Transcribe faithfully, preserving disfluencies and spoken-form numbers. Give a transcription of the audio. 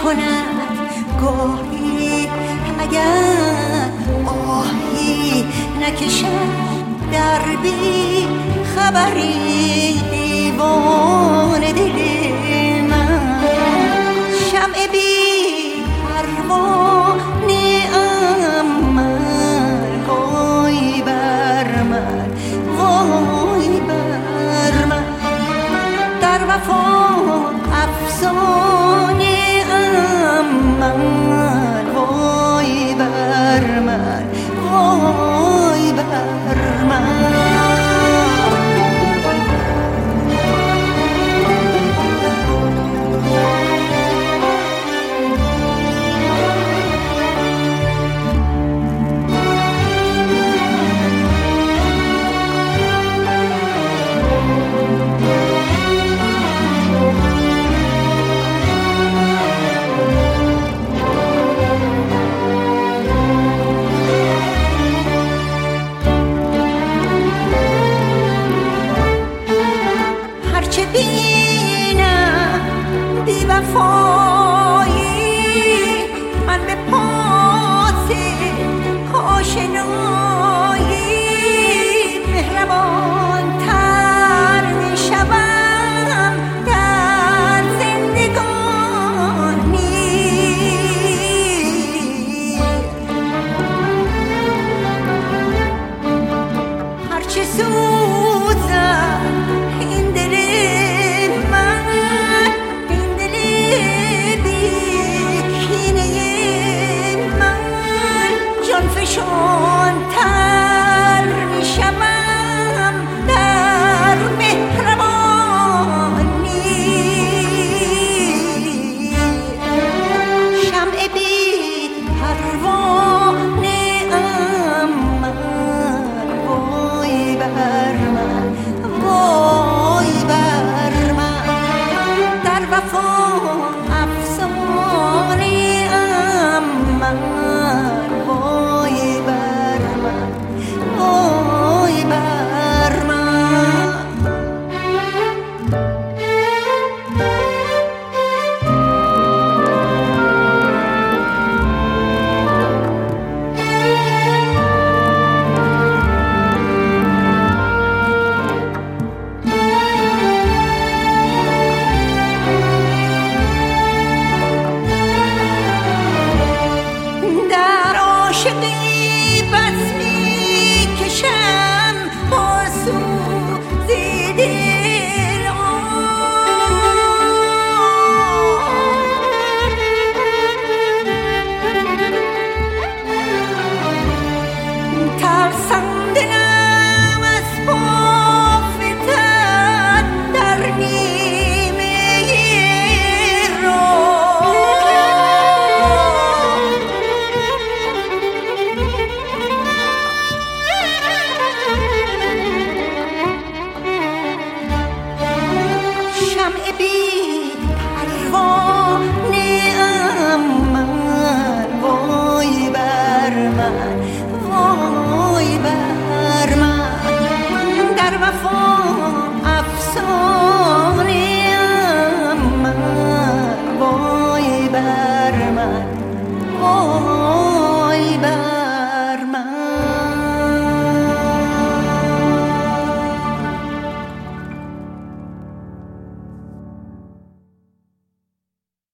کند گاهی اگر آهی نکشد در بی خبری دیوان دل من. شمع بی پروانه ام من، وای بر من، وای بر من. در وفا افسانه ام من، وای بر من، وای بر من. بینم بی وفایی من به پاس آشنایی مهربان تر می شوم در زندگانی. هرچه سوزم این دل فشان تر می شوم در مهربانی. شمع بی پروانه ام من، وای بر من، وای بر من. در وفا افسانه ام من، وای بر من، وای بر من. در عاشقی بس می کشم آسوزی دل ترسندم از بافتن در نیمه شمع بی پروانه ام من، وای بر من، وای بر من. در وفا افسانه ام من، وای بر من، وای بر من.